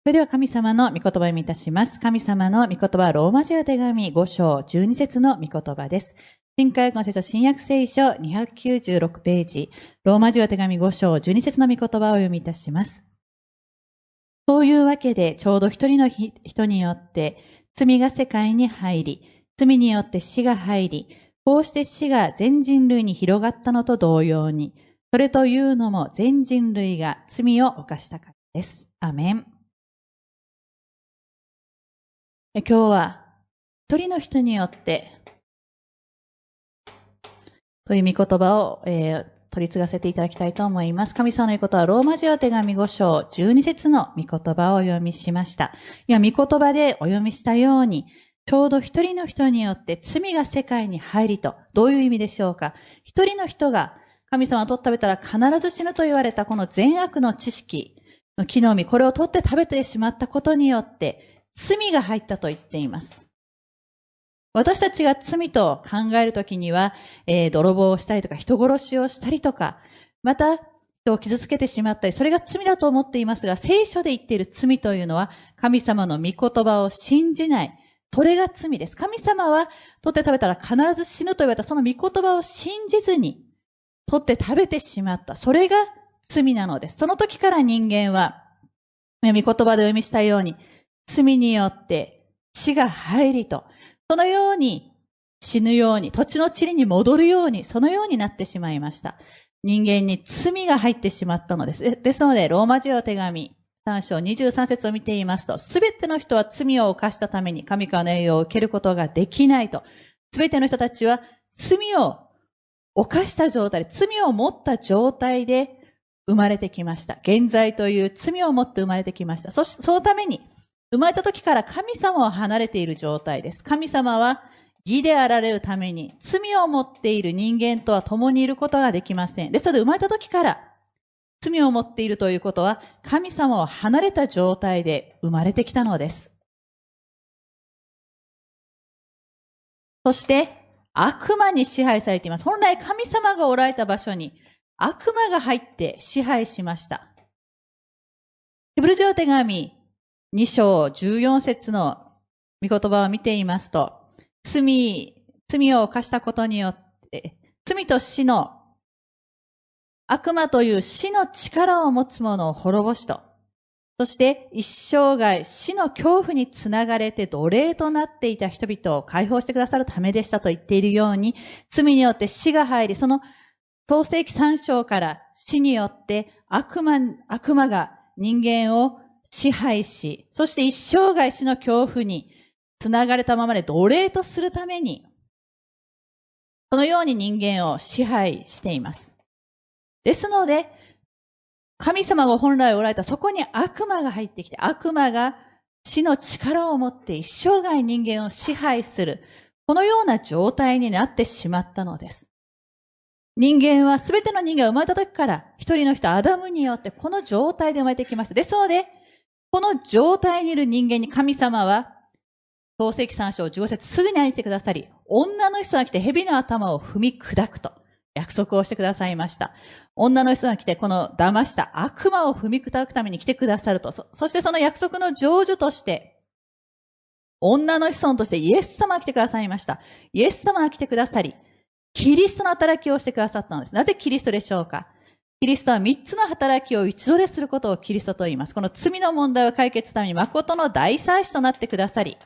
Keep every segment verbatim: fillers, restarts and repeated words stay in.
それでは神様の御言葉を読みいたします。神様の御言葉はローマ字の手紙ご章じゅうに節の御言葉です。新海訳の聖書新約聖書にひゃくきゅうじゅうろくページ、ローマ字の手紙ご章じゅうに節の御言葉を読みいたします。そういうわけで、ちょうど一人の人によって罪が世界に入り、罪によって死が入り、こうして死が全人類に広がったのと同様に、それというのも全人類が罪を犯したからです。アメン。今日は一人の人によってという御言葉を、えー、取り継がせていただきたいと思います。神様の御言葉はローマ字の手紙ご章じゅうに節の御言葉をお読みしました。いや、御言葉でお読みしたように、ちょうど一人の人によって罪が世界に入りと、どういう意味でしょうか。一人の人が神様を取って食べたら必ず死ぬと言われたこの善悪の知識の木の実、これを取って食べてしまったことによって、罪が入ったと言っています。私たちが罪と考えるときには、えー、泥棒をしたりとか人殺しをしたりとか、また人を傷つけてしまったり、それが罪だと思っていますが、聖書で言っている罪というのは神様の御言葉を信じない。それが罪です。神様は取って食べたら必ず死ぬと言われたその御言葉を信じずに取って食べてしまった。それが罪なのです。その時から人間は御言葉でお読みしたように罪によって死が入りと、そのように死ぬように、土地の塵に戻るように、そのようになってしまいました。人間に罪が入ってしまったのです。ですので、ローマ字の手紙さん章にじゅうさん節を見ていますと、すべての人は罪を犯したために神からの栄誉を受けることができないと。すべての人たちは罪を犯した状態で、罪を持った状態で生まれてきました。現在という罪を持って生まれてきました。そして、そのために、生まれた時から神様を離れている状態です。神様は義であられるために罪を持っている人間とは共にいることができません。ですので生まれた時から罪を持っているということは神様を離れた状態で生まれてきたのです。そして悪魔に支配されています。本来神様がおられた場所に悪魔が入って支配しました。ヘブル人の手紙に章じゅうよん節の御言葉を見ていますと、罪、罪を犯したことによって、罪と死の、悪魔という死の力を持つ者を滅ぼしと、そして一生涯死の恐怖につながれて奴隷となっていた人々を解放してくださるためでしたと言っているように、罪によって死が入り、その創世記さん章から死によって悪魔、悪魔が人間を支配し、そして一生涯死の恐怖につながれたままで奴隷とするために、このように人間を支配しています。ですので、神様が本来おられたそこに悪魔が入ってきて、悪魔が死の力を持って一生涯人間を支配する、このような状態になってしまったのです。人間は、すべての人間が生まれた時から、一人の人、アダムによってこの状態で生まれてきました。ですので、この状態にいる人間に神様は、創世記さん章じゅうご節すぐに会いに来てくださり、女の人が来て蛇の頭を踏み砕くと約束をしてくださいました。女の人が来てこの騙した悪魔を踏み砕くために来てくださると。そ, そしてその約束の成就として、女の子孫としてイエス様が来てくださいました。イエス様が来てくださり、キリストの働きをしてくださったのです。なぜキリストでしょうか。キリストは三つの働きを一度ですることをキリストと言います。この罪の問題を解決するために誠の大祭司となってくださり、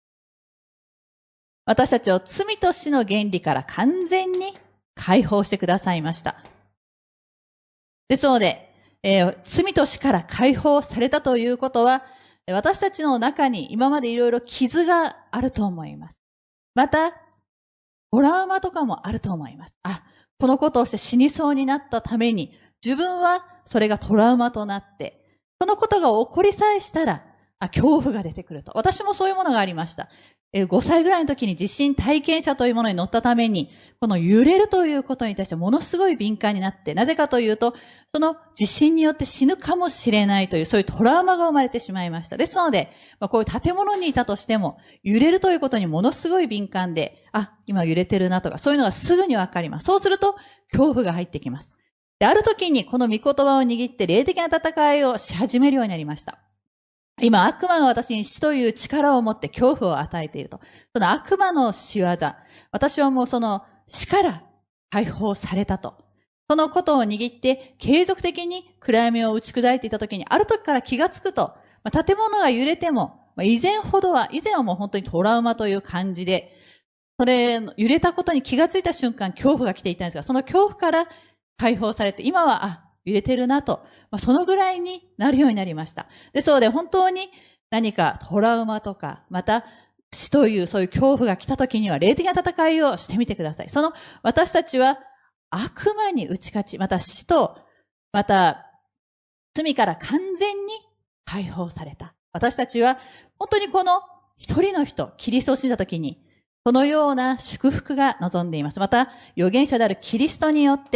私たちを罪と死の原理から完全に解放してくださいました。ですので、えー、罪と死から解放されたということは、私たちの中に今までいろいろ傷があると思います。また、トラウマとかもあると思います。あ、このことをして死にそうになったために、自分はそれがトラウマとなって、そのことが起こりさえしたら、あ、恐怖が出てくると。私もそういうものがありました。ごさいぐらいの時に地震体験者というものに乗ったために、この揺れるということに対してものすごい敏感になって、なぜかというと、その地震によって死ぬかもしれないという、そういうトラウマが生まれてしまいました。ですので、まあ、こういう建物にいたとしても、揺れるということにものすごい敏感で、あ、今揺れてるなとか、そういうのがすぐにわかります。そうすると、恐怖が入ってきます。で、ある時にこの御言葉を握って霊的な戦いをし始めるようになりました。 今、悪魔が私に死という力を持って恐怖を与えていると。その悪魔の仕業。私はもうその死から解放されたと。そのことを握って、継続的に暗闇を打ち砕いていたときに、ある時から気がつくと、建物が揺れても、以前ほどは、以前はもう本当にトラウマという感じで、それ、揺れたことに気がついた瞬間、恐怖が来ていたんですが、その恐怖から解放されて、今は、あ、揺れてるなと、そのぐらいになるようになりました。で、そうで、本当に何かトラウマとか、また、死というそういう恐怖が来たときには、霊的な戦いをしてみてください。その、私たちは、悪魔に打ち勝ち、また死と、また罪から完全に解放された。私たちは本当にこの一人の人、キリストを信じたときに、そのような祝福が望んでいます。また、預言者であるキリストによって、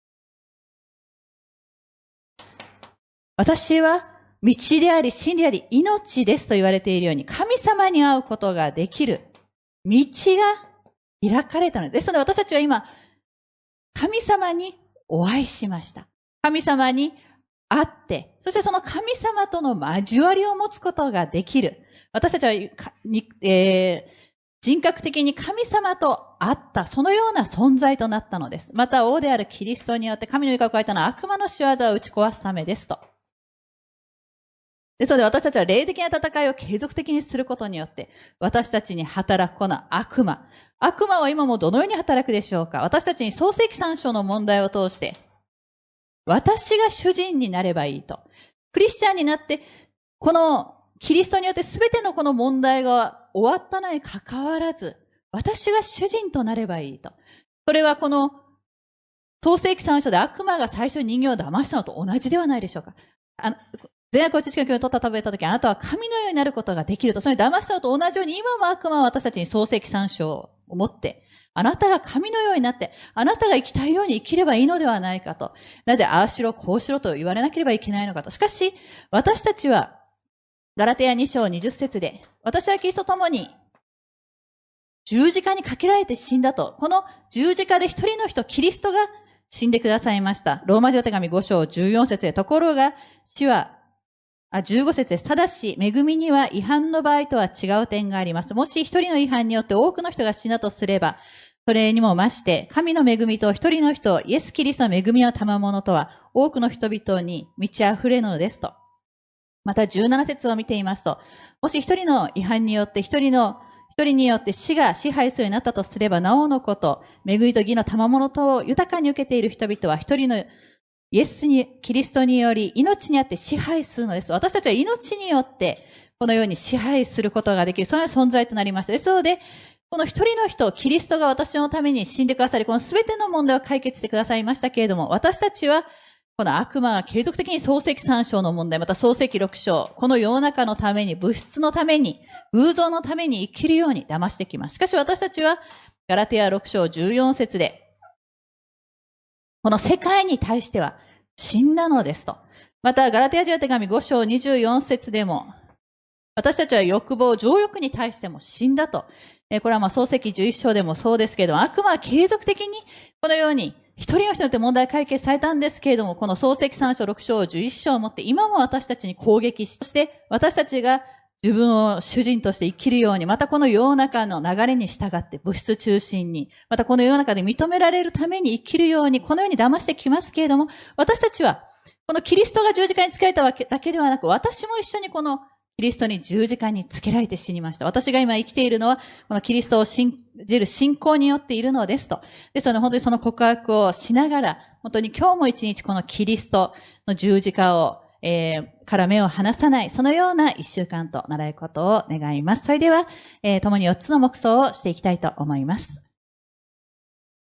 私は道であり真理であり命ですと言われているように、神様に会うことができる道が開かれたのです。ですので私たちは今、神様にお会いしました。神様に会って、そしてその神様との交わりを持つことができる。私たちは、えー、人格的に神様と会った、そのような存在となったのです。また、王であるキリストによって神の御顔を書いたのは悪魔の仕業を打ち壊すためですと。ですので私たちは霊的な戦いを継続的にすることによって、私たちに働くこの悪魔。悪魔は今もどのように働くでしょうか。私たちに創世記さん章の問題を通して、私が主人になればいいと。クリスチャンになって、このキリストによって全てのこの問題が終わったのに関わらず、私が主人となればいいと。それはこの創世記さん章で悪魔が最初に人間を騙したのと同じではないでしょうか。あ善悪を知識の教を取った食べたとき、あなたは神のようになることができると。それに騙したのと同じように、今も悪魔は私たちに創世記さん章を持って、あなたが神のようになって、あなたが生きたいように生きればいいのではないかと。なぜ、ああしろ、こうしろと言われなければいけないのかと。しかし、私たちは、ガラテヤに章にじゅっ節で、私はキリストと共に、十字架にかけられて死んだと。この十字架で一人の人、キリストが死んでくださいました。ローマ人手紙ご章じゅうよん節で、ところが、死は、あ、じゅうご節です。ただし、恵みには違反の場合とは違う点があります。もし一人の違反によって多くの人が死なとすれば、それにも増して、神の恵みと一人の人、イエス・キリストの恵みの賜物とは、多くの人々に満ち溢れるのですと。またじゅうなな節を見ていますと、もし一人の違反によって、一人の、一人によって死が支配するようになったとすれば、なおのこと、恵みと義の賜物とを豊かに受けている人々は、一人のイエスに、キリストにより命にあって支配するのです。私たちは命によってこのように支配することができる、そういう存在となりました。ですので、この一人の人、キリストが私のために死んでくださり、この全ての問題を解決してくださいましたけれども、私たちはこの悪魔が継続的に創世記さん章の問題、また創世記ろく章、この世の中のために、物質のために、偶像のために生きるように騙してきます。しかし私たちはガラテヤろく章じゅうよん節で、この世界に対しては死んだのですと。また、ガラテヤ人の手紙ご章にじゅうよん節でも、私たちは欲望、情欲に対しても死んだと。これはまあ創世記じゅういっ章でもそうですけれども、悪魔は継続的にこのように一人の人によって問題解決されたんですけれども、この創世記さん章ろく章じゅういっ章をもって今も私たちに攻撃し、そして私たちが自分を主人として生きるように、またこの世の中の流れに従って物質中心に、またこの世の中で認められるために生きるように、このように騙してきますけれども、私たちはこのキリストが十字架につけられたわけだけではなく、私も一緒にこのキリストに十字架につけられて死にました。私が今生きているのは、このキリストを信じる信仰によっているのですと。ですので、本当にその告白をしながら、本当に今日も一日このキリストの十字架を、えー、から目を離さない、そのような一週間となられることを願います。それでは、えー、共に四つの黙想をしていきたいと思います。